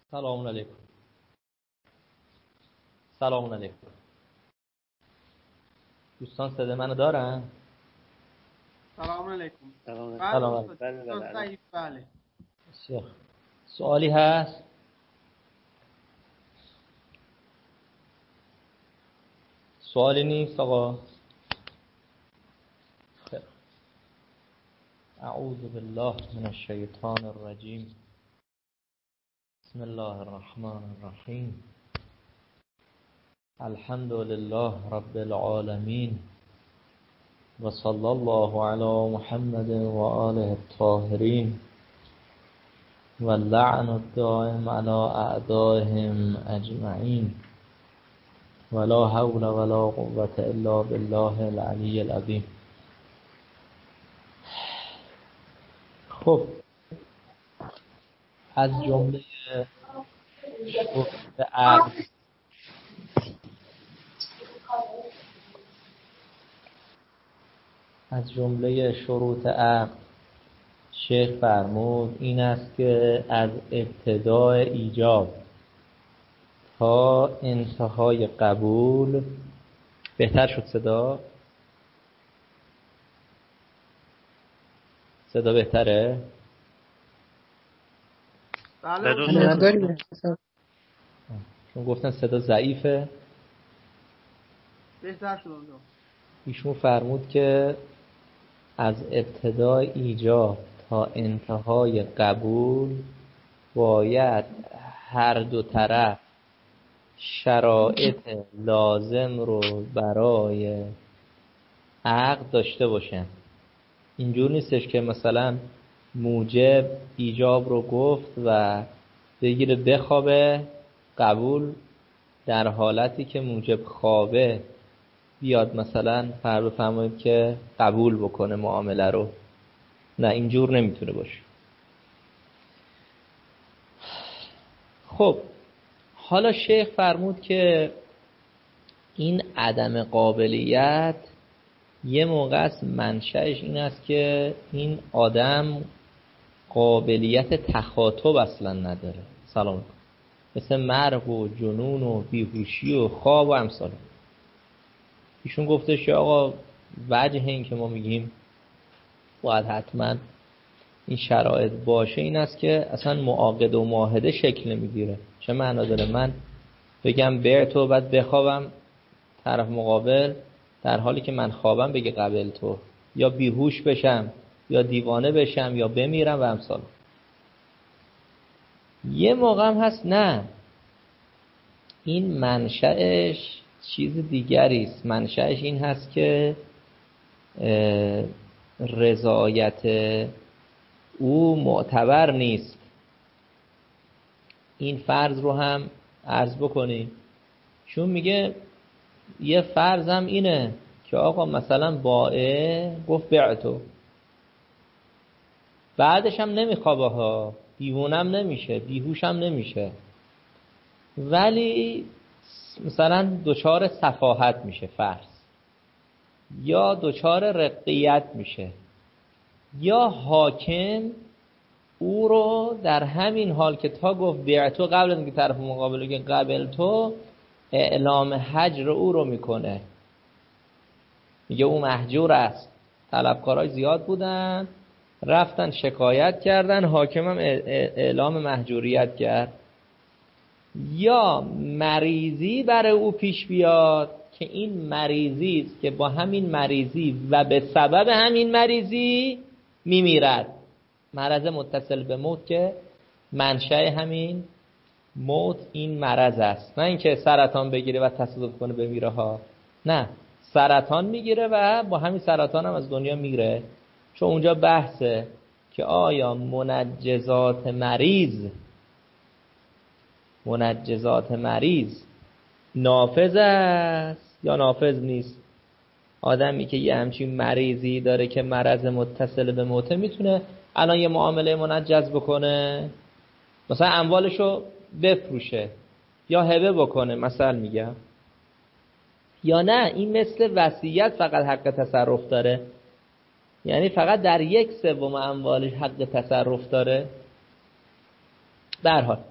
سلام علیکم. سلام علیکم. دوستان صدا منو دارن؟ سلام علیکم. سلام علیکم. بله. سوالی هست؟ سوالی نیست آقا؟ خیر. اعوذ بالله من الشیطان الرجیم. بسم الله الرحمن الرحیم. الحمد لله رب العالمین و صلی الله علی محمد و آله الطاهرین و لعن الدائم علی اعدائهم اجمعین ولا حول ولا قوة الا بالله العلی العظیم. خب از جمله شروط عقد شیخ فرمود این است که از ابتدای ایجاب تا انتهای قبول. بهتر شد صدا بهتره؟ بله. چون گفتن صدا ضعیفه. بهتر شد اونجا. ایشون فرمود که از ابتدای ایجاب تا انتهای قبول باید هر دو طرف شرایط لازم رو برای عقد داشته باشن. اینجور نیستش که مثلا موجب ایجاب رو گفت و بگیره بخوابه قبول، در حالتی که موجب خوابه بیاد مثلا بفرمایید که قبول بکنه معامله رو. نه، اینجور نمیتونه باشه. خب حالا شیخ فرمود که این عدم قابلیت یه موقع است منشأش این است که این آدم قابلیت تخاطب اصلا نداره. سلام. مثل مرگ و جنون و بیهوشی و خواب و امثال. ایشون گفتش که آقا وجه این که ما میگیم باید حتما این شرایط باشه این است که اصلا معاقد و معاهده شکل نمیگیره. چه معنا داره من بگم بعتو بعد بخوابم طرف مقابل در حالی که من خوابم بگه قبل تو، یا بیهوش بشم یا دیوانه بشم یا بمیرم و امثال. یه موقع هم هست نه، این منشأش چیز دیگری است. منشأش این هست که رضایت او معتبر نیست. این فرض رو هم عرض بکنیم. چون میگه یه فرض هم اینه که آقا مثلا بائع گفت بعتو، بعدش هم نمیخوابه ها، دیوونم نمیشه، بیهوشم نمیشه، ولی مثلا دچار سفاهت میشه فرض، یا دچار رقیت میشه، یا حاکم او رو در همین حال که تا گفت بعتو قبل از اینکه طرف مقابل بگه قبل تو اعلام هجر او رو میکنه، میگه او مهجور است. طلبکارای زیاد بودن رفتن شکایت کردن، حاکمم اعلام مهجوریت کرد. یا مریضی برای او پیش بیاد که این مریضی است که با همین مریضی و به سبب همین مریضی میمیرد. مرض متصل به موت که منشأ همین موت این مرض است، نه اینکه سرطان بگیره و تصادف کنه بمیره ها. نه، سرطان میگیره و با همین سرطان هم از دنیا میره. چون اونجا بحثه که آیا منجزات مریض نافذ است یا نافذ نیست. آدمی که یه همچین مریضی داره که مرض متصل به موته میتونه الان یه معامله منجز بکنه، مثلا اموالشو بفروشه یا هبه بکنه مثلا میگم، یا نه این مثل وصیت فقط حق تصرف داره، یعنی فقط در 1/3 اموالش حق تصرف داره. به هر حال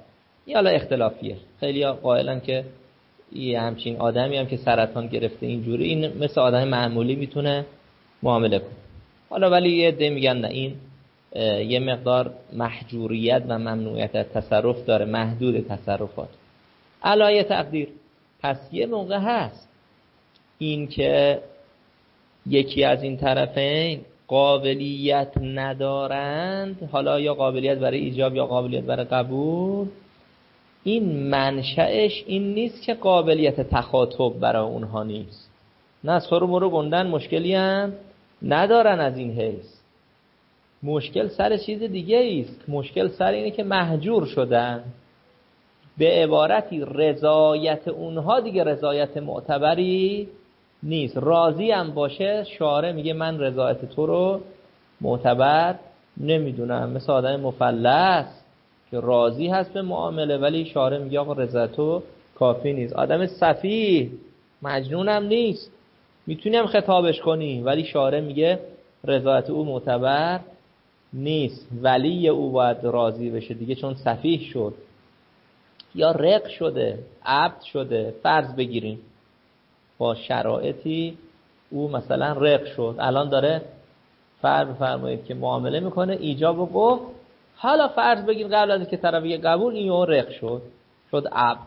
این حالا اختلافیه. خیلی قائلن که یه همچین آدمی هم که سرطان گرفته اینجوری این مثل آدم معمولی میتونه معامله کنه. حالا ولی یه عده میگن نه، این یه مقدار محجوریت و ممنوعیت تصرف داره، محدود تصرفات. علای تقدیر پس یه موقع هست این که یکی از این طرفین قابلیت ندارند، حالا یا قابلیت برای ایجاب یا قابلیت برای قبول، این منشأش این نیست که قابلیت تخاطب برای اونها نیست، نه سرو مرو گندن مشکلی هم ندارن از این حیث. مشکل سر چیز دیگه ایست. مشکل سر اینه که محجور شدن. به عبارتی رضایت اونها دیگه رضایت معتبری نیست. راضی هم باشه شارع میگه من رضایت تو رو معتبر نمیدونم. مثل آدم مفلس که راضی هست به معامله ولی شارع میگه آقا رضایت تو کافی نیست. آدم سفیه مجنون هم نیست، میتونیم خطابش کنی ولی شارع میگه رضایت او معتبر نیست. ولی او باید راضی بشه دیگه چون سفیه شد یا رق شده، عبد شده. فرض بگیریم با شرایطی او مثلا رق شد، الان داره فرض بفرمایید که معامله میکنه، ایجاب و گفت. حالا فرض بگیر قبل از اینکه طرف بگه قبول این یهو رق شد عبد.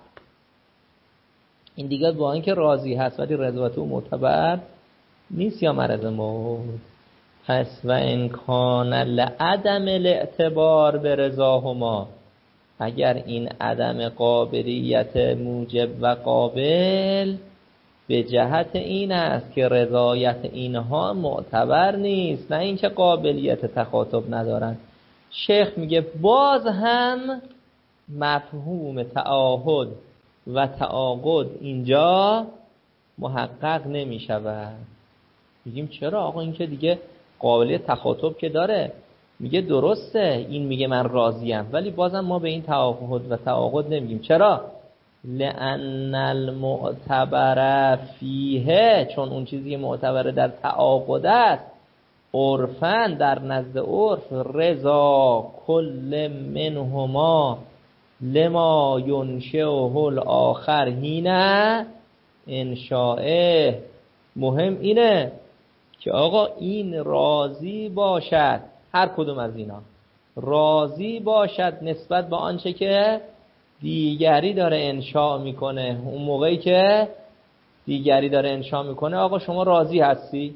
این دیگه با اینکه راضی هست ولی رضایت او معتبر نیست یا مرض موت. پس و امکان لعدم الاعتبار به رضاهما، اگر این عدم قابلیت موجب و قابل به جهت این است که رضایت اینها معتبر نیست، نه اینکه قابلیت تخاطب ندارن. شیخ میگه باز هم مفهوم تعاهد و تعاقد اینجا محقق نمی شود. میگیم چرا آقا این که دیگه قابلیت تخاطب که داره. میگه درسته این میگه من راضیم ولی بازم ما به این تعاهد و تعاقد نمیگیم. چرا؟ لأن المعتبر فیه، چون اون چیزی که معتبر در تعاقد است عرفاً در نزد عرف رضا کل منهما لما ینشئه الاخر هینا انشاءه. مهم اینه که آقا این راضی باشد، هر کدوم از اینا راضی باشد نسبت به آنچه که دیگری داره انشاء میکنه. اون موقعی که دیگری داره انشاء میکنه آقا شما راضی هستی؟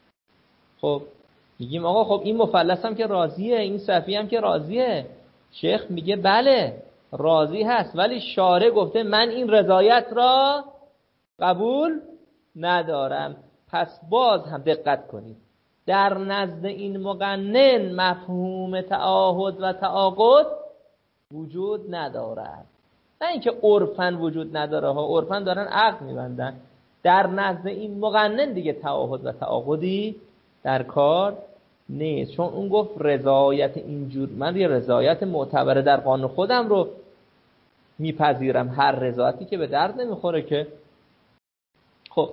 خب میگیم آقا خب این مفلس هم که راضیه، این صفی هم که راضیه. شیخ میگه بله راضی هست ولی شارع گفته من این رضایت را قبول ندارم. پس باز هم دقت کنید در نزد این مقنن مفهوم تعاهد و تعاقد وجود ندارد. نه اینکه عرفاً وجود نداره ها، عرفاً دارن عقد میبندن. در نزد این مقنن دیگه تعاهد و تعاقدی در کار نیست، چون اون گفت رضایت اینجور، من یه رضایت معتبر در قانون خودم رو میپذیرم، هر رضایتی که به درد نمیخوره که. خب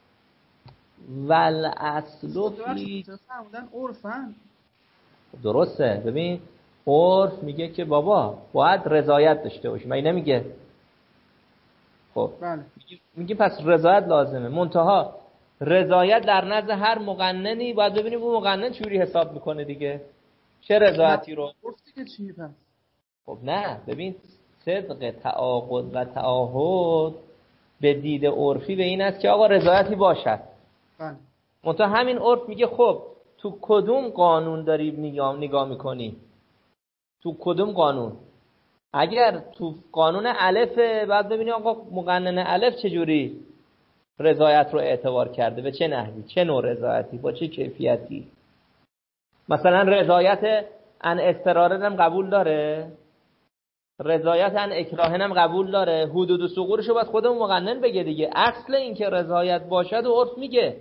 ول اصل فی عرفاً درسته. ببین عرف میگه که بابا باید رضایت داشته باشی، مگه نمیگه؟ خب بله. میگه پس رضایت لازمه، منتها رضایت در نزد هر مقننی باید ببینیم اون مقنن چوری حساب میکنه دیگه، چه رضایتی رو. گفتی که چی پس؟ خب نه ببین صدق تعاقد و تعاهد به دید عرفی به این است که آقا رضایتی باشد. بله. منتها همین عرف میگه خب تو کدوم قانون داری نگاه میکنی؟ تو کدوم قانون؟ اگر تو قانون الفه بعد ببینی آقا مقنن الف چجوری رضایت رو اعتبار کرده، به چه نحوی، چه نوع رضایتی، با چه کیفیتی. مثلا رضایت ان اضطرارن هم قبول داره، رضایت ان اکراهن هم قبول داره. حدود و ثغورشو باید خودمون مقنن بگه دیگه. اصل این که رضایت باشد و عرف میگه،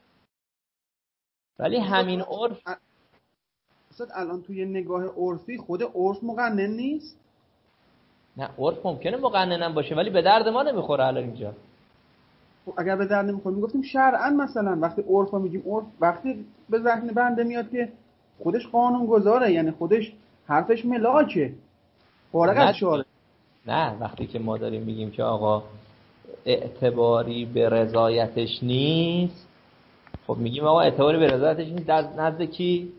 ولی همین عرف اصلا الان توی نگاه عرفی خود عرف مقنن نیست. نه عرف ممکنه مقننم باشه ولی به درد ما نمیخوره. الان اینجا اگر به درد نمیخوره میگفتیم شرعاً، مثلا وقتی عرف میگیم عرف وقتی به ذهن بنده میاد که خودش قانون گذاره، یعنی خودش حرفش ملاکه فارغ از شارع. نه وقتی که ما داریم میگیم که آقا اعتباری به رضایتش نیست، خب میگیم آقا اعتباری به رضایتش نیست نزد کی؟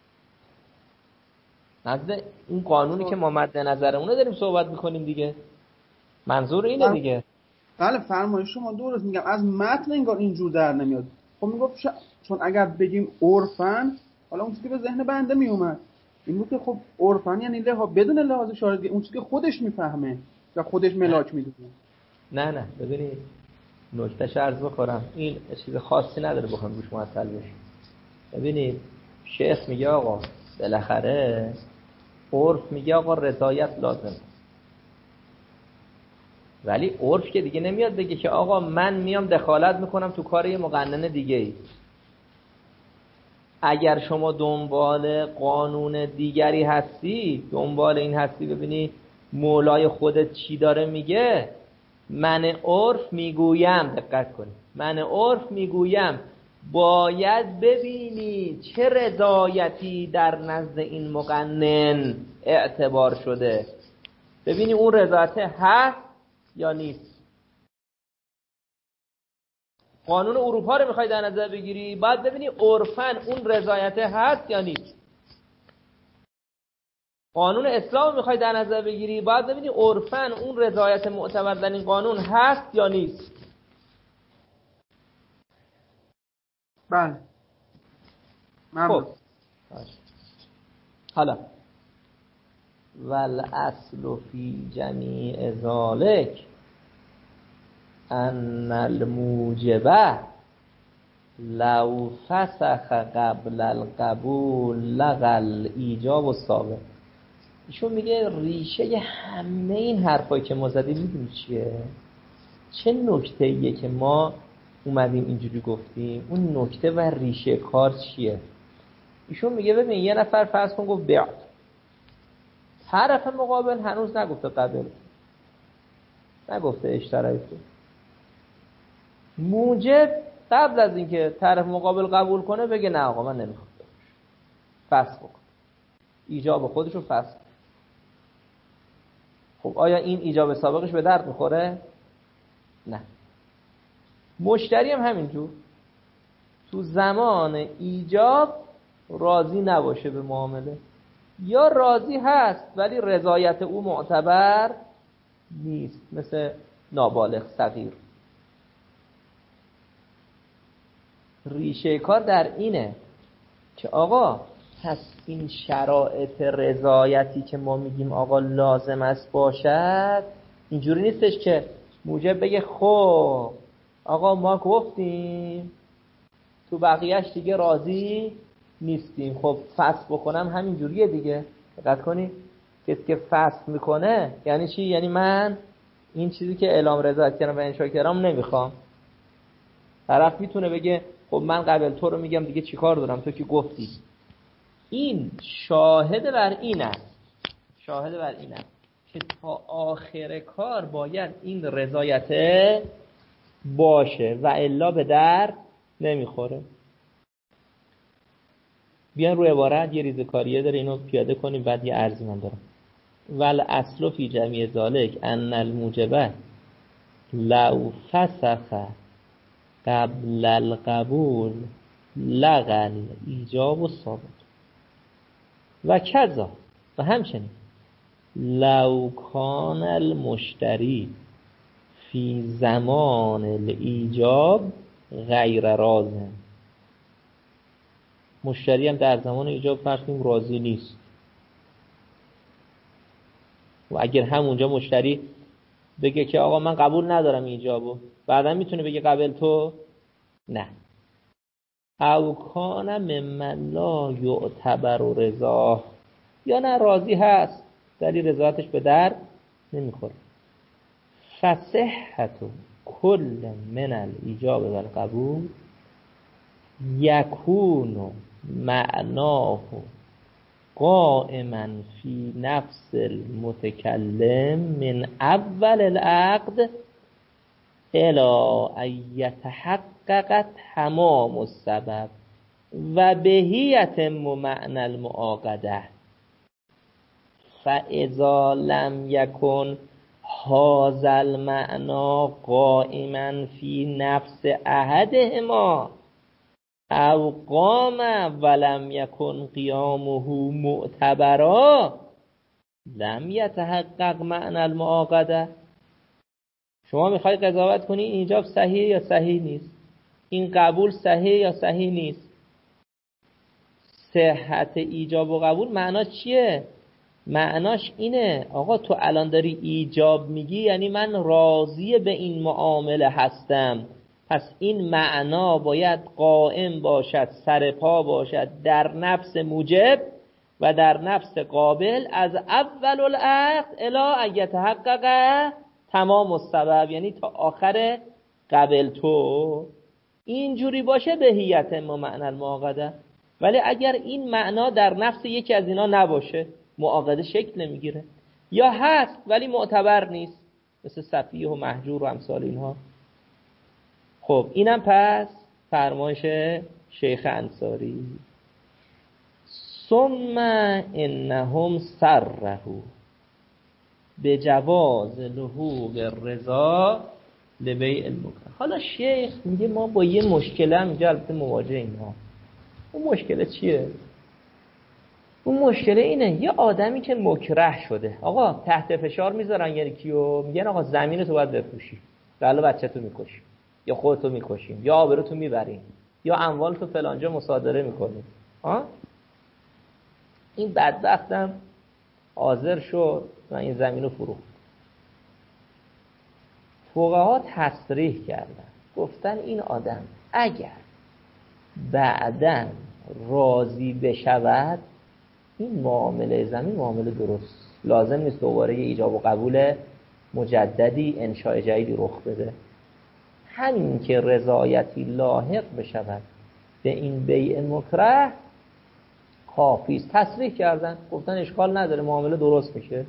نزد اون قانونی که ما مد نظرمونه داریم صحبت میکنیم دیگه. منظور اینه دیگه. بله فرمایش شما درست. میگم از متن انگار اینجور در نمیاد. خب میگفت چون اگر بگیم عرفن، حالا اون چیزی که به ذهن بنده میومد این بود که خب عرفن یعنی بدون لحاظ شارحی، اون چیزی که خودش میفهمه و خودش ملاک میدونه. نه ببینید نکتهش عرض بکنم، این چیز خاصی نداره بخوام روش معطل بشیم. ببینید شیخ میگه آقا بالاخره عرف میگه آقا رضایت لازمه، ولی عرف که دیگه نمیاد بگه که آقا من میام دخالت میکنم تو کار یه مقنن دیگه ای. اگر شما دنبال قانون دیگری هستی، دنبال این هستی ببینی مولای خودت چی داره میگه، من عرف میگویم، دقت کنی، من عرف میگویم باید ببینی چه رضایتی در نزد این مقنن اعتبار شده، ببینی اون رضایت هست یا نیست. قانون اروپا رو میخوای در نظر بگیری، باید ببینی عرفاً اون رضایت هست یا نیست. قانون اسلام رو میخوای در نظر بگیری، باید ببینی عرفاً اون رضایت معتبر در این قانون هست یا نیست. بله. خب حالا والاصل فی جمیع ذالک ان الموجبه لو فسخ قبل القبول لغى الایجاب السابق. ایشون میگه ریشه همه این حرفایی که ما زدیم میدونی چیه؟ چه نکته‌ایه که ما اومدیم اینجوری گفتیم؟ اون نکته و ریشه کار چیه؟ ایشون میگه ببین یه نفر فرض کن گفت بعت، طرف مقابل هنوز نگفته قبل، نگفته اشترایته، موجب قبل از اینکه طرف مقابل قبول کنه بگه نه آقا من نمیخوام، فسخ بکن، ایجاب خودشو فسخ. خب آیا این ایجاب سابقش به درد میخوره؟ نه. مشتری هم همینجور تو زمان ایجاب راضی نباشه به معامله، یا راضی هست ولی رضایت او معتبر نیست، مثل نابالغ صغیر. ریشه کار در اینه که آقا پس این شرایط رضایتی که ما میگیم آقا لازم است باشد، اینجوری نیستش که موجب بگه خب آقا ما گفتیم تو بقیهش دیگه راضی نیستیم، خب فسخ بکنم همینجوریه دیگه. دقت کنی کسی که فسخ میکنه یعنی چی؟ یعنی من این چیزی که اعلام رضایت کردم و انشا کردم نمیخوام. طرف میتونه بگه خب من قبل تو رو میگم دیگه چیکار دارم، تو که گفتی. این شاهد بر این است، شاهد بر این است که تا آخر کار باید این رضایت باشه و الا به در نمیخوره. بیان روی عبارت یه ریزکاریه داره، اینو پیاده کنیم بعد یه عرضی من دارم. والاصل فی جمیع ذالک ان الموجبه لو فسخ قبل القبول لغى ایجاب و ثابت و کذا و همچنین لو کان المشتری فی زمان الایجاب غیر راضٍ. مشتری هم در زمان ایجاب فرض کنیم راضی نیست و اگر همونجا مشتری بگه که آقا من قبول ندارم ایجابو، بعدا میتونه بگه قبل تو نه. او کان ممن لا یعتبر رضا، یا نه راضی هست ولی رضایتش به در نمیخوره. فصحت کل من الایجاب و القبول یکون معناه قائما فی نفس المتکلم من اول العقد الی ان یتحقق تمام السبب و بهیت معنی المعاقده. فاذا لم یکن هذا المعنى قائما فی نفس احدهما او قام ولم یکن قیامه معتبرا لم یتحقق معنی المعاقده. شما میخوای قضاوت کنی این ایجاب صحیح یا صحیح نیست، این قبول صحیح یا صحیح نیست. صحت ایجاب و قبول معناش چیه؟ معناش اینه آقا تو الان داری ایجاب میگی یعنی من راضی به این معامله هستم، پس این معنا باید قائم باشد، سرپا باشد در نفس موجب و در نفس قابل از اول العقد الی ان یتحقق تمام السبب، یعنی تا آخر قبل تو اینجوری باشه بهیت ما معنی المعاقده. ولی اگر این معنا در نفس یکی از اینا نباشه معاقده شکل نمیگیره، یا هست ولی معتبر نیست مثل صفیه و مهجور و امثال اینها. خب اینم پس فرمایش شیخ انصاری. ثم انهم صرحوا بجواز لحوق الرضا لبیع المکره. حالا شیخ میگه ما با یه مشکله هم اینجا البته مواجه اینها. اون مشکله چیه؟ اون مشکله اینه یه آدمی که مکره شده، آقا تحت فشار میذارن یعنی کیو میگن آقا زمین تو باید بفروشی، ولی بچه تو میکشی یا خودتو میکشیم یا آبروتو میبریم یا اموالتو فلانجا مصادره میکنیم. این بدبختم حاضر شد و این زمینو فروخت. فقها تصریح کردن، گفتن این آدم اگر بعداً راضی بشود این معامله زمین معامله درست، لازم نیست دوباره یه ایجاب و قبول مجددی انشاء جدیدی رخ بده. همین که رضایتی لاحق بشود به این بیع مکره کافی است. تصریح کردن، گفتن اشکال نداره معامله درست میشه.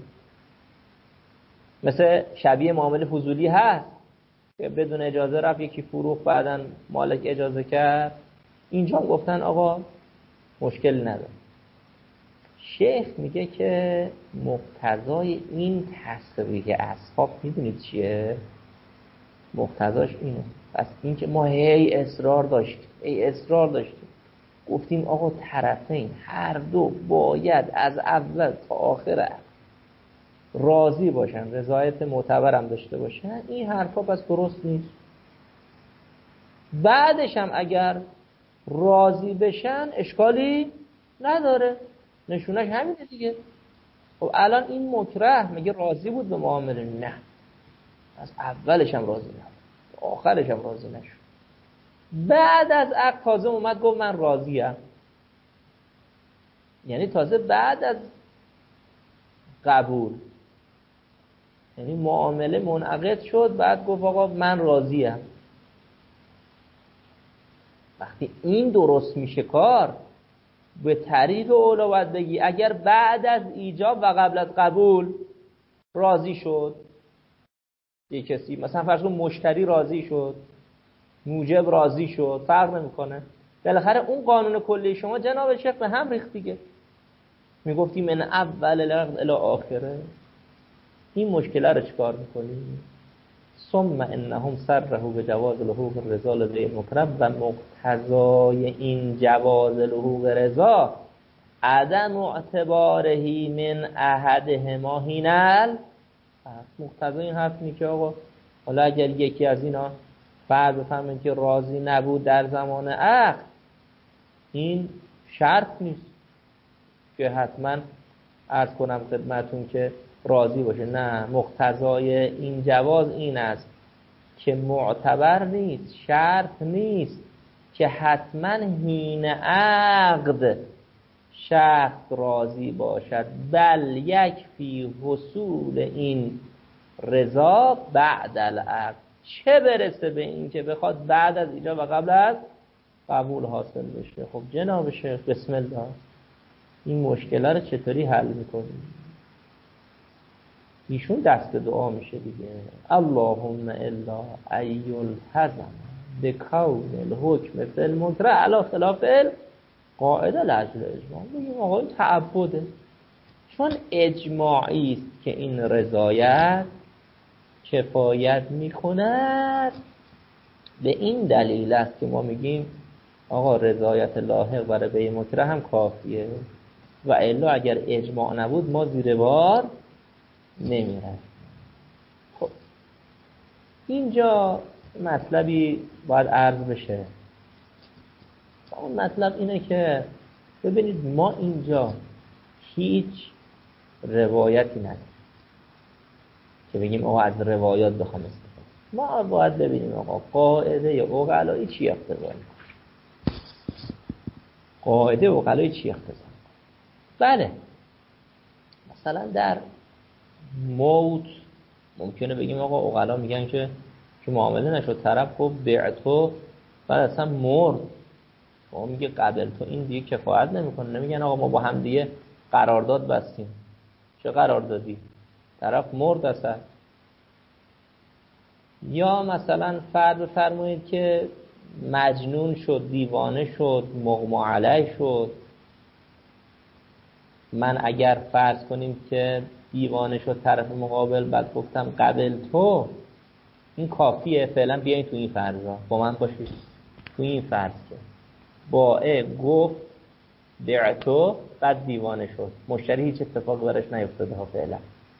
مثل شبیه معامله فضولی هست که بدون اجازه رفت یکی فروخت بعدن مالک اجازه کرد، اینجا گفتن آقا مشکل نداره. شیخ میگه که مقتضای این تصریح اصحاب میدونید چیه؟ مقتضاش اینه. پس این که ما هی اصرار داشتیم گفتیم آقا طرفین هر دو باید از اول تا آخر راضی باشن، رضایت معتبرم داشته باشن، این حرفا پس درست نیست. بعدش هم اگر راضی بشن اشکالی نداره، نشونش همینه دیگه. خب الان این مکره میگه راضی بود به معامله، نه از اولش هم راضی نبود آخرش هم راضی نشد، بعد از عقد تازه اومد گفت من راضیم، یعنی تازه بعد از قبول، یعنی معامله منعقد شد بعد گفت آقا من راضیم. وقتی این درست میشه کار به طریق اولا باید بگی اگر بعد از ایجاب و قبل از قبول راضی شد یک کسی، مثلا فرض کن مشتری راضی شد، موجب راضی شد، فرق نمیکنه، بالاخره اون قانون کلی شما جناب شیخ به هم ریخت دیگه. میگفتی من اول العقد الی آخره، این مشکل رو چیکار میکنی؟ ثم انهم صرحوا بجواز لحوق الرضا لبیع المکره و مقتضای این جواز لحوق رضا عدم اعتباره من احدهما هینال. مقتضای این حرف اینه که آقا حالا اگر یکی از اینا فرض بفهمن که راضی نبود در زمان عقد، این شرط نیست که حتما عرض کنم خدمتون که راضی باشه. نه، مقتضای این جواز این است که معتبر نیست، شرط نیست که حتما حین عقد شخص راضی باشد، بل یکفی حصول این رضا بعد العقد، چه برسه به این که بخواد بعد از ایجاب و قبل از قبول حاصل بشه. خب جناب شیخ بسم الله این مشکل رو چطوری حل میکنیم؟ ایشون دست دعا میشه دیگه، اللهم الا ایلتزم بکون الحکم فی المکره علی خلاف القاعده لاجل اجماع. بگیم آقا این تعبده، چون اجماعی است که این رضایت کفایت میکند. به این دلیل است که ما میگیم آقا رضایت لاحق برای به مکره هم کافیه و الا اگر اجماع نبود ما زیر بار نمیرد. خب اینجا مطلبی باید عرض بشه. اون مطلب اینه که ببینید ما اینجا هیچ روایتی نداریم که بگیم آقا از روایات بخوام استفاده. ما باید ببینیم آقا قاعده یا عقلایی چی اقتضا میکنه. قاعده عقلایی چی اقتضا میکنه. بله مثلا در موت ممکنه بگیم آقا عقلا میگن که معامله نشد طرف خب بعتو بعد اصلا مرد، شما میگه قبل تو، این دیگه کفایت نمیکنه. نمیگن آقا ما با هم دیگه قرارداد بستیم. چه قراردادی؟ طرف مرد اصلا. یا مثلا فرض بفرمایید که مجنون شد، دیوانه شد، مغمى علیه شد. من اگر فرض کنیم که دیوانه شد طرف مقابل، بعد گفتم قبل تو، این کافیه. فعلا بیاین تو این فرضا با من باشید. تو این فرض که بائع گفت بعتو بعد دیوانه شد، مشتری هیچ اتفاقی براش نیفتاده ها. فعلا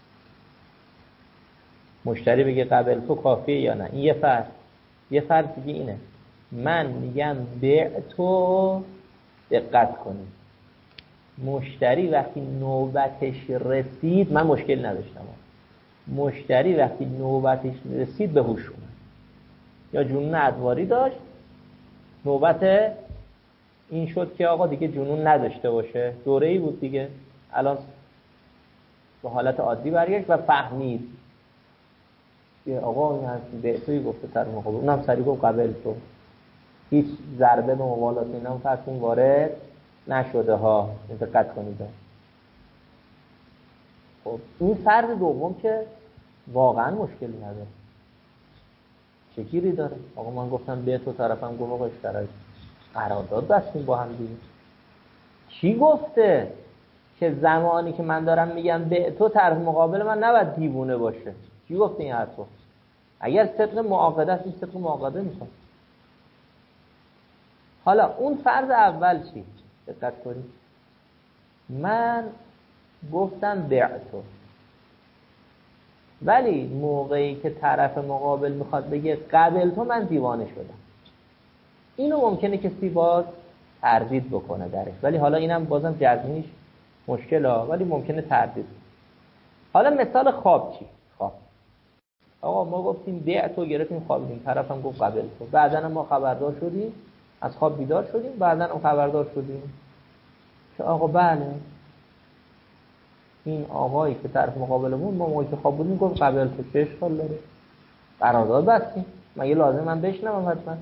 مشتری بگه قبل تو کافیه یا نه، این یه فرض. یه فرض دیگه اینه من میگم بعتو، دقت کنید، مشتری وقتی نوبتش رسید، من مشکل نداشتم، مشتری وقتی نوبتش رسید به هوش اومد یا جنون ادواری داشت، نوبت این شد که آقا دیگه جنون نداشته باشه، دوره‌ای بود دیگه، الان به حالت عادی برگشت و فهمید که آقا این هستی به توی گفته تر مقابل، اونم سریع گفت قبل تو، هیچ ضربه به موالات اینا هم فرض این وارد نشده ها. دقت کنید. خب این فرض دوم که واقعا مشکلی نداره، چه گیری داره؟ آقا من گفتم به تو، طرفم گفت آقا اشتراک قرارداد بستیم با هم دیگه. کی گفته که زمانی که من دارم میگم به تو، طرف مقابل من نباید دیوونه باشه؟ کی گفته این حرفو؟ اگر صدق معاقده است، این صدق معاقده میشه. حالا اون فرض اول چی؟ دقت کنید. من گفتم بعتو، ولی موقعی که طرف مقابل میخواد بگه قبل تو، من دیوانه شدم. اینو ممکنه کسی باز تردید بکنه درش، ولی حالا اینم بازم جزمیش مشکله، ولی ممکنه تردید. حالا مثال خواب چی؟ خواب آقا ما گفتیم بعتو، گرفتیم خوابیدیم، طرفم گفت قبل تو، بعدن ما خبردار شدیم، از خواب بیدار شدیم، بعدن هم خبردار شدیم که آقا بله این آقایی که طرف مقابلمون ما موقعی که خواب بودیم گفت قبل تو، چه اشکال داره؟ قرارداد بستیم، مگه لازم من بشنوم حتما؟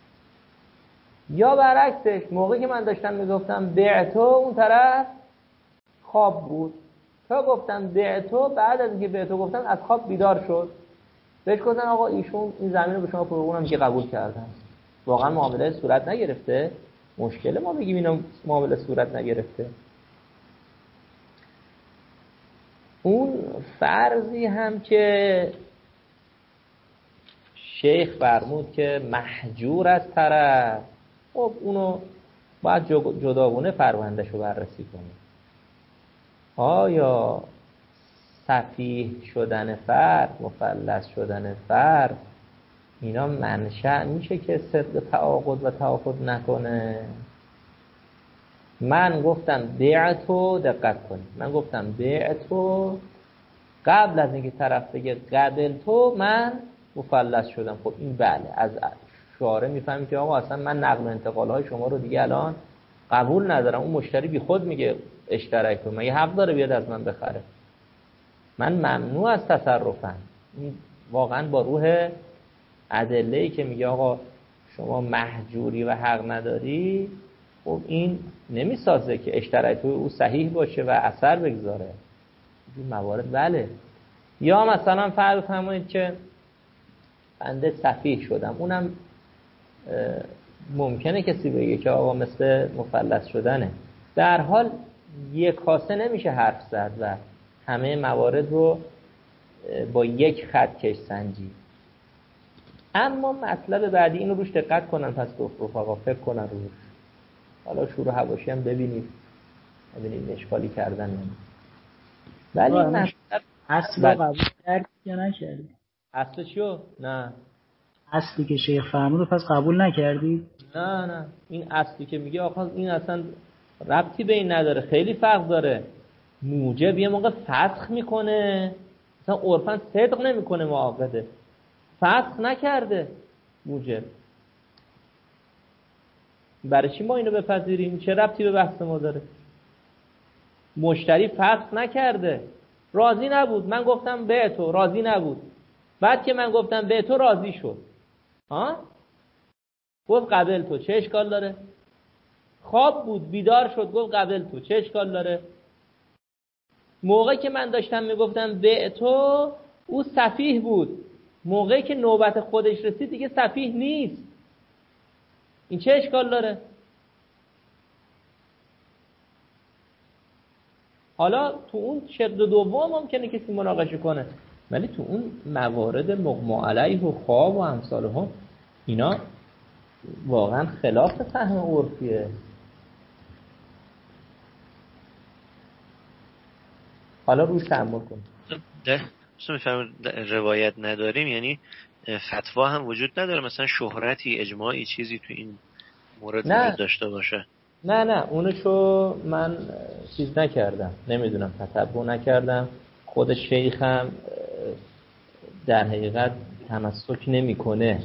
یا برعکسش، موقعی که من داشتم میگفتم بعتو، اون طرف خواب بود، تا گفتم بعتو، بعد از اینکه بعتو گفتم از خواب بیدار شد، بهش گفتن آقا ایشون این زمین رو به شما فرقونم که قبول کردن. واقعا معامله صورت نگرفته. مشکل ما بگیم اینا معامله صورت نگرفته. اون فرضی هم که شیخ فرمود که محجور از طرف، خب اونو باید جداگونه پروندهشو بررسی کنیم. آیا سفیه شدن فرد، مفلس شدن فرد، اینا منشأ میشه که صدق تعاقد و توافق نکنه؟ من گفتم بعتو، دقت کنید، من گفتم بعتو قبل از اینکه طرف بگه قبل تو، من مفلس شدم. خب این بله، از شعاره میفهمیم که آقا اصلا من نقل و انتقال های شما رو دیگه الان قبول ندارم. اون مشتری بی خود میگه اشتراک رو، مگه حق داره بیاد از من بخره؟ من ممنوع از تصرفم. این واقعا با روح ادله‌ای که میگه آقا شما محجوری و حق نداری، خب این نمیسازه که اشتراک او صحیح باشه و اثر بگذاره. این موارد بله. یا مثلا فرض فرمایید که بنده سفیه شدم، اونم ممکنه کسی بگه که آقا مثل مفلس شدنه. در حال یک کاسه نمیشه حرف زد و همه موارد رو با یک خط کش سنجی. اما مطلب بعدی اینو روش دقت کنن، پس رفقا فکر کنن روش. حالا شروع حواشی هم ببینید اشکالی کردن نمید. ولی مطلب اصل رو قبول کردی یا نکردی؟ اصل چیو؟ نه اصلی که شیخ فرمود پس قبول نکردی؟ نه این اصلی که میگه آقا این اصلا ربطی به این نداره، خیلی فرق داره. موجب یه موقع فسخ میکنه، مثلا عرفاً صدق نمیکنه معاقده، فسخ نکرده موجب. برای چی ما اینو بپذیریم؟ چه ربطی به بحث ما داره؟ مشتری فسخ نکرده، راضی نبود، من گفتم به تو، راضی نبود، بعد که من گفتم به تو راضی شد، گفت قبل تو، چه اشکال داره؟ خواب بود بیدار شد گفت قبل تو، چه اشکال داره؟ موقعی که من داشتم میگفتم به تو او سفیه بود، موقعی که نوبت خودش رسید دیگه سفیه نیست، این چه اشکال داره؟ حالا تو اون شق دوم ممکنه کسی مناقشه کنه، ولی تو اون موارد مغمى علیه و خواب و امثال هم اینا واقعا خلاف فهم عرفیه. حالا روش تأمل کن. روایت نداریم یعنی فتوا هم وجود نداره، مثلا شهرتی اجماعی چیزی تو این مورد وجود داشته باشه؟ نه اونشو من چیز نکردم، نمیدونم، تتبع نکردم. خود شیخم در حقیقت تمسک نمیکنه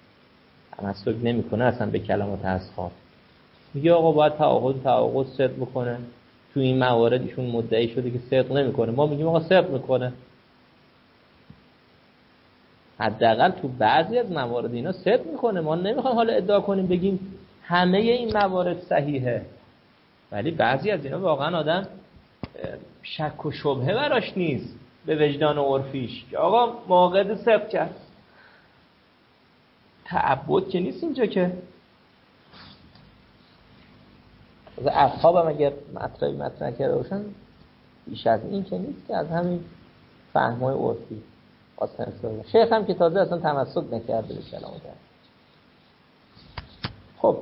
اصلا به کلمات اصحاب. میگه آقا باید تعاقد صدق بکنه. تو این موارد ایشون مدعی شده که صدق نمیکنه، ما میگیم آقا صدق میکنه. حداقل تو بعضی از موارد اینا صدق میکنه. ما نمیخوام حالا ادعا کنیم بگیم همه این موارد صحیحه، ولی بعضی از اینا واقعا آدم شک و شبهه براش نیست به وجدان عرفیش که آقا معاقد صدق کرد. تعبد که نیست اینجا که. از اصحاب هم اگر مطرح کرده باشن بیش از این که نیست که از همین فهمای عرفی آسان. شیخ هم که تازه اصلا تمسک نکرده به کلام کرد. خب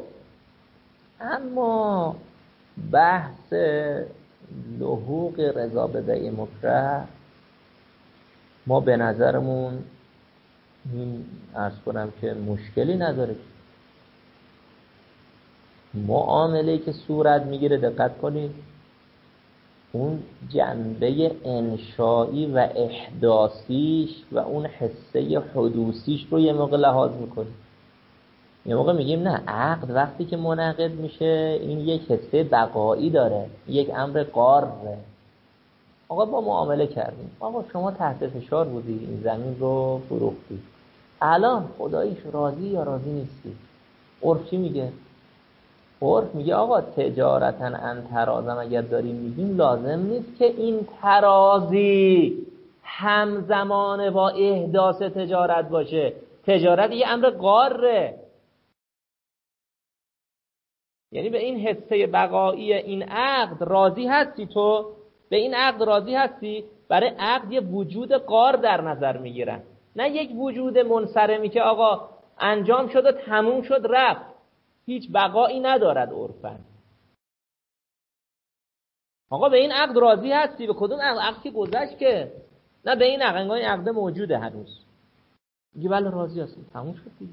اما بحث لحوق رضا به بیع مکره، ما به نظرمون این عرض کنم که مشکلی نداره. معامله‌ای که صورت میگیره دقت کنید اون جنبه انشایی و احداثیش و اون حسه حدوثیش رو یه موقع لحاظ میکنیم. یه موقع میگیم نه، عقد وقتی که منعقد میشه این یک حسه بقایی داره، یک امر قاره. آقا با معامله کردیم، آقا شما تحت فشار بودی، این زمین رو فروختی، الان خداییش راضی یا راضی نیستی؟ عرف چی میگه؟ عرف میگه آقا تجارتا ان ترازم اگر داریم میگیم لازم نیست که این ترازی همزمان با احداث تجارت باشه. تجارت یه امر قاره، یعنی به این حسه بقایی این عقد راضی هستی؟ تو به این عقد راضی هستی؟ برای عقد یه وجود قار در نظر میگیرن، نه یک وجود منصرمی که آقا انجام شد و تموم شد رفت، هیچ بقایی ندارد عرفاً. آقا به این عقد راضی هستی؟ به کدوم عقد که گذشت که؟ نه به این عقد، انگار این عقد موجوده هنوز. میگه بله راضی هستی، تموم شد دیگه.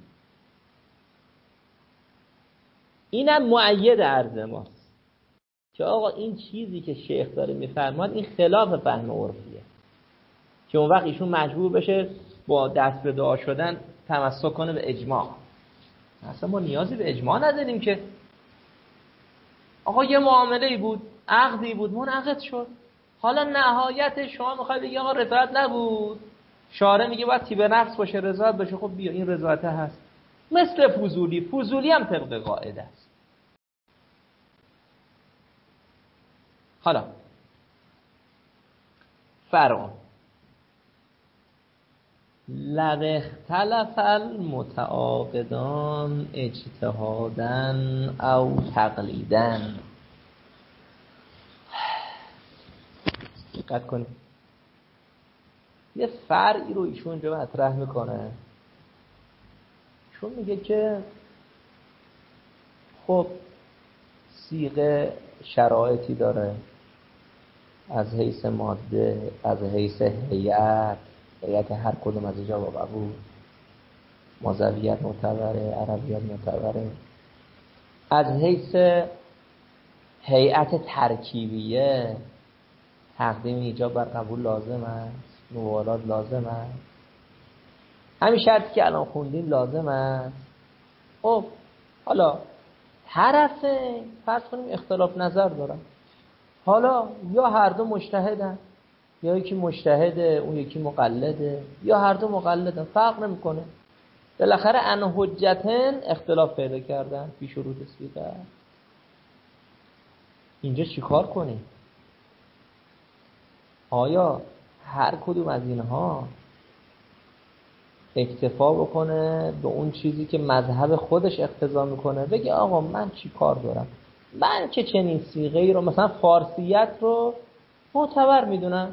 اینم مؤید عرض ماست که آقا این چیزی که شیخ داره میفرماد این خلاف فهم عرفیه، که اون وقت ایشون مجبور بشه با دست به دعا شدن تمسک کنه به اجماع. اصلا ما نیازی به اجماع نداریم که. آقا یه معامله‌ای بود، عقدی بود، منعقد شد، حالا نهایت شما میخوای بگی آقا رضایت نبود، شارع میگه باید تیب نفس باشه، رضایت باشه. خب بیا این رضایت هست، مثل فضولی هم طبق قاعده است. حالا فرع لو اختلف المتعاقدان اجتهادا او تقلیدا. دقت کنید یه فرعی رو ایشون اونجا مطرح میکنه. چون میگه که خب صیغه شرایطی داره، از حیث ماده، از حیث هیئت هر کدوم از اینجا با قبول، مازویت معتبره، عربیت معتبره. از حیث هیئت ترکیبیه تقدیم ایجاب بر قبول لازم است، موالات لازم است، همین شرطی که الان خوندیم لازم است. خب حالا طرفین فرض کنیم اختلاف نظر دارن، حالا یا هر دو مجتهدن، یا یکی مجتهده اون یکی مقلده، یا هر دو مقلدن، فرق نمیکنه. بالاخره ان حجتن اختلاف پیدا کردن فی شروط صیغه. اینجا چیکار کنیم؟ آیا هر کدوم از اینها اکتفا بکنه به اون چیزی که مذهب خودش اقتضا میکنه، بگه آقا من چی کار دارم، من که چنین صیغه‌ای رو مثلا فارسیت رو معتبر میدونم،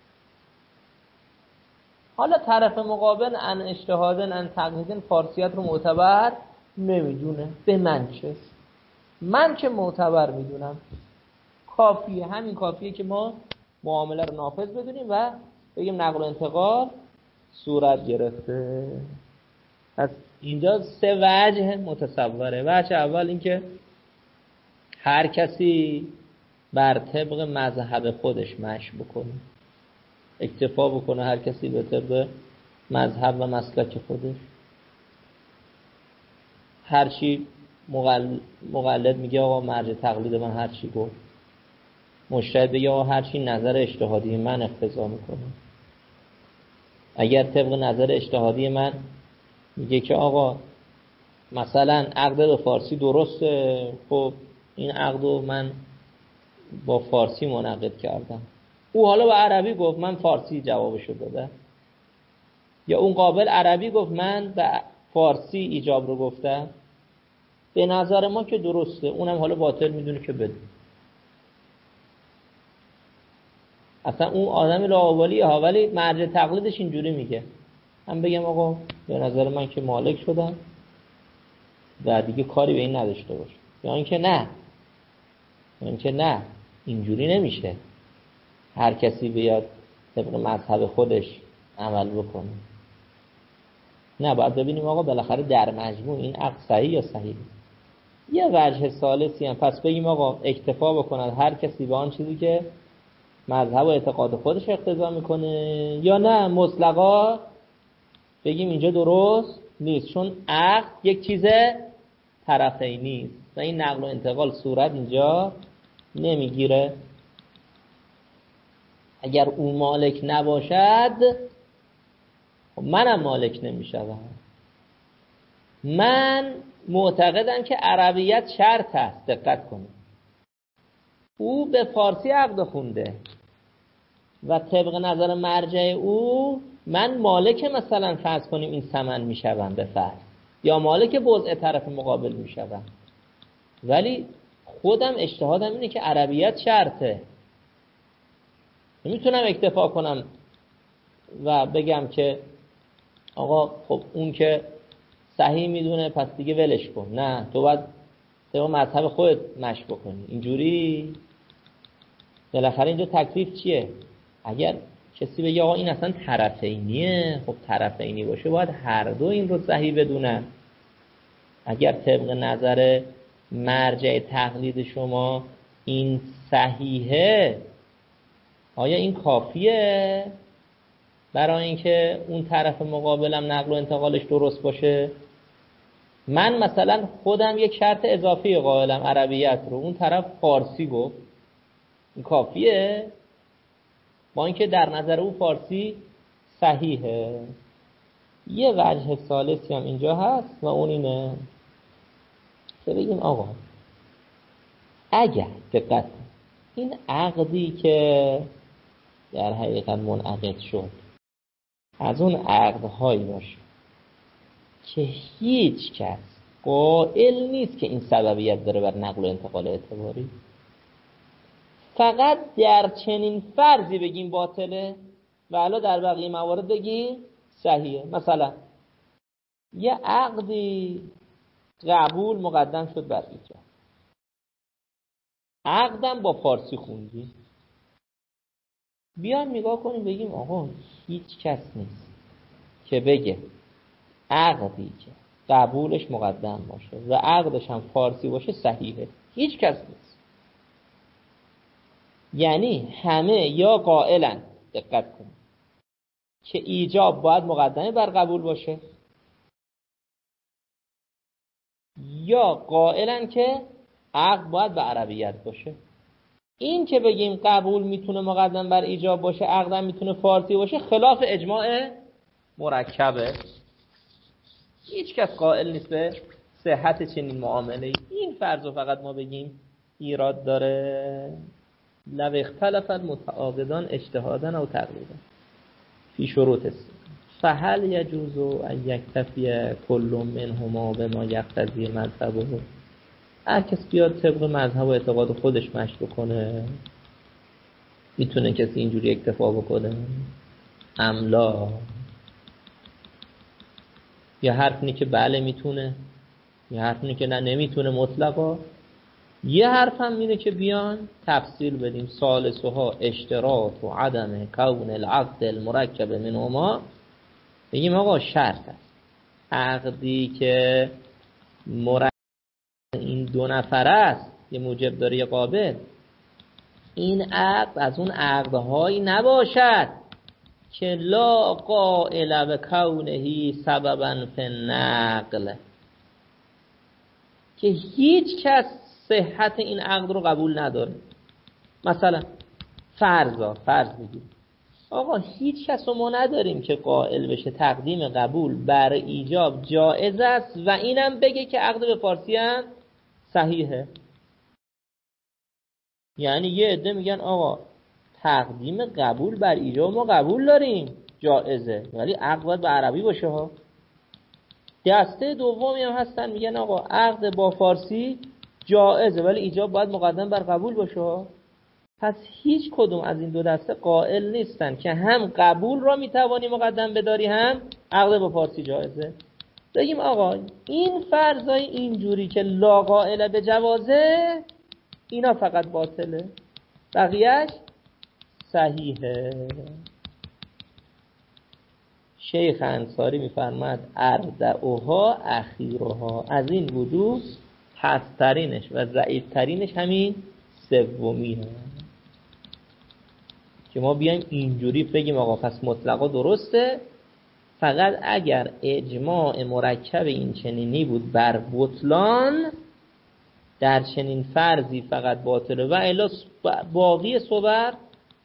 حالا طرف مقابل ان اجتهادن ان تقلیدن فارسیت رو معتبر نمیدونه، به من چه؟ من که معتبر میدونم، کافیه، همین کافیه که ما معامله رو نافذ بدونیم و بگیم نقل و انتقال صورت گرفته. پس اینجا سه وجه متصوره. وجه اول این که هر کسی بر طبق مذهب خودش مشی بکنه، اکتفا بکنه هر کسی به طبق مذهب و مسلک خودش. هر چی مقلد میگه آقا مرجع تقلید من هر چی گفت، مجتهد بگه آقا هر چی نظر اجتهادی من اقتضا میکنه. اگر طبق نظر اجتهادی من میگه که آقا مثلا عقد به فارسی درسته، خب این عقدو من با فارسی منعقد کردم، او حالا به عربی گفت من فارسی جوابشو دادم، یا اون قابل عربی گفت من به فارسی ایجاب رو گفتم، به نظر ما که درسته، اونم حالا باطل میدونه که بده. اصلا اون آدمی لاابالی ها، ولی مرجع تقلیدش اینجوری میگه، من بگم آقا به نظر من که مالک شدم و دیگه کاری به این نداشته باشه، یا اینکه نه، اینجوری نمیشه، هر کسی بیاد طبق مذهب خودش عمل بکنه. نه، باید ببینیم آقا بالاخره در مجموع این عقد صحیح یا صحیح. یه وجه ثالثی هم پس بگیم آقا اکتفا بکنن هر کسی به آن چیزی که مذهب و اعتقاد خودش اقتضا میکنه، یا نه مطلقا بگیم اینجا درست نیست، چون عقد یک چیز طرفینی است و این نقل و انتقال صورت اینجا نمیگیره. اگر اون مالک نباشد منم مالک نمیشم. من معتقدم که عربیت شرط است، دقت کنید، او به فارسی عقد خونده و طبق نظر مرجع او من مالک مثلا فرض کنیم این ثمن میشوم به فرض، یا مالک بضع طرف مقابل میشوم، ولی خودم اجتهادم اینه که عربیت شرطه. نمیتونم اکتفا کنم و بگم که آقا خب اون که صحیح میدونه پس دیگه ولش کن. نه، تو باید طبق مذهب خودت مشی بکنی. اینجوری بالاخره اینجا تکلیف چیه؟ اگر کسی بگه آقا این اصلا طرفینیه، خب طرفینی باشه باید هر دو این رو صحیح بدونن. اگر طبق نظر مرجع تقلید شما این صحیحه، آیا این کافیه برای اینکه اون طرف مقابلم نقل و انتقالش درست باشه؟ من مثلا خودم یک شرط اضافی قائلم عربیت رو، اون طرف فارسی گفت، این کافیه؟ با اینکه در نظر او فارسی صحیحه. یه وجه ثالثی هم اینجا هست و اون اینه که بگیم آقا اگر دقت این عقدی که در حقیقت منعقد شد از اون عقدهایی باشه که هیچ کس قائل نیست که این سببیت داره بر نقل و انتقال اعتباری، فقط در چنین فرضی بگیم باطله، و الا در بقیه موارد بگی صحیحه. مثلا یه عقدی قبول مقدم شد بر ایجاب، عقدم با فارسی خوندی، بیان نگاه کنیم بگیم آقا هیچ کس نیست که بگه عقدی که قبولش مقدم باشه و عقدش هم فارسی باشه صحیحه. هیچ کس نیست. یعنی همه یا قائلن، دقت کن، که ایجاب باید مقدمه بر قبول باشه، یا قائلن که عقد باید به عربیت باشه. این که بگیم قبول میتونه مقدم بر ایجاب باشه، عقدم میتونه فارسی باشه، خلاف اجماع مرکبه. هیچ کس قائل نیست به صحت چنین معامله. این فرض رو فقط ما بگیم ایراد داره. لو اختلف المتعاقدان اجتهادا او تقلیدا فی شروط است فهل یجوز ان یکتفی کل منهما بما یقتضی مذهبه. هر کس بیاد طبق مذهب و اعتقاد خودش مشی بکنه، میتونه کسی اینجوری اکتفا بکنه؟ املا. یا حرف اینه که بله میتونه، یا حرف اینه که نه نمیتونه مطلقا. یه حرف هم اینه که بیان تفصیل بدیم ثالثها اشتراط و عدم کون العقد المرکب منهما. بگیم آقا شرط است عقدی که مرکب این دو نفر است یه موجب داره یه قابل، این عقد از اون عقدهایی نباشد که لا قائل به کونهی سببا فی النقل، که هیچ کس صحت این عقد رو قبول نداره. مثلا فرض بگیم آقا هیچ کس رو ما نداریم که قائل بشه تقدیم قبول بر ایجاب جائز است و اینم بگه که عقد به فارسی هم صحیحه. یعنی یه عده میگن آقا تقدیم قبول بر ایجاب ما قبول داریم جائزه، ولی عقد باید به عربی باشه ها. دسته دومی هم هستن میگن آقا عقد با فارسی جائزه ولی ایجاب باید مقدم بر قبول باشه ها. پس هیچ کدوم از این دو دسته قائل نیستن که هم قبول را میتوانی مقدم بداری هم عقد با فارسی جائزه. بگیم آقا این فرضای اینجوری که لا قائل به جوازه اینا فقط باطله، بقیهش صحیحه. شیخ انصاری میفرماد اردعها اخیرها، از این وجوه پسترینش و ضعیفترینش همین سومیه. که ما بیایم اینجوری بگیم آقا پس مطلقا درسته، فقط اگر اجماع مرکب این چنینی بود بر بطلان در چنین فرضی فقط باطله و الا باقی صور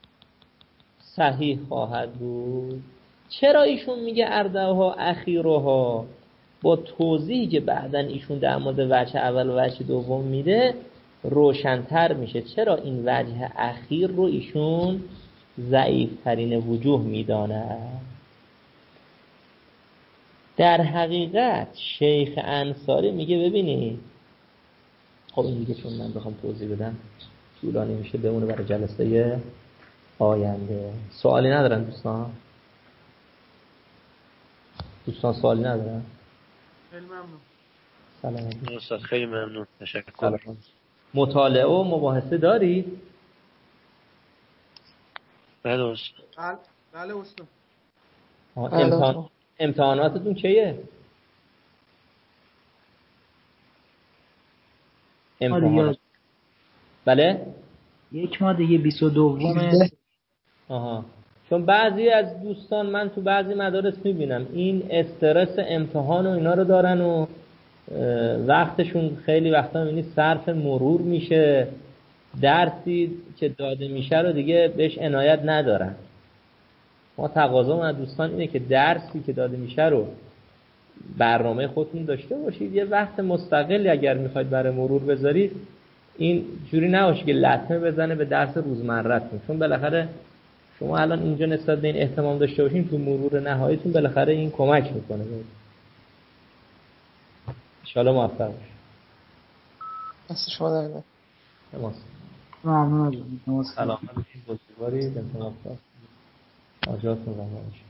صحیح خواهد بود. چرا ایشون میگه اردعها اخیرها؟ با توضیحی که بعدن ایشون در مورد وجه اول و وجه دوم میده روشن‌تر میشه چرا این وجه اخیر رو ایشون ضعیف ترین وجوه میدانه. در حقیقت شیخ انصاری میگه ببینید، خب این دیگه چون من بخوام توضیح بدم طولانی میشه، بمونه برای جلسه آینده. سوالی ندارن دوستان؟ سوالی ندارن؟ خیلی ممنون. سلام استاد خیلی ممنون، تشکر. مطالعه و مباحثه دارید؟ بله استاد. بله استاد. امتحاناتتون چیه؟ امتحانات بله؟ یک ماه دیگه 22. آها. چون بعضی از دوستان من تو بعضی مدارس میبینم این استرس امتحان و اینا رو دارن و وقتشون خیلی وقتا میبینی صرف مرور میشه، درسی که داده میشه رو دیگه بهش عنایت ندارن. ما تقاضا از دوستان اینه که درسی که داده میشه رو برنامه خودتون داشته باشید، یه وقت مستقلی اگر میخواید برای مرور بذارید این جوری نباشه که لطمه بزنه به درس روزمره‌تون، چون بالاخره شما الان اینجا نسبت به این اهتمام داشته باشین تو مرور نهاییتون بالاخره این کمک میکنه. ان شاءالله موفق باشید. دست شما در نکنه. ممنون. سلام علیکم. آجاتون رو باشه.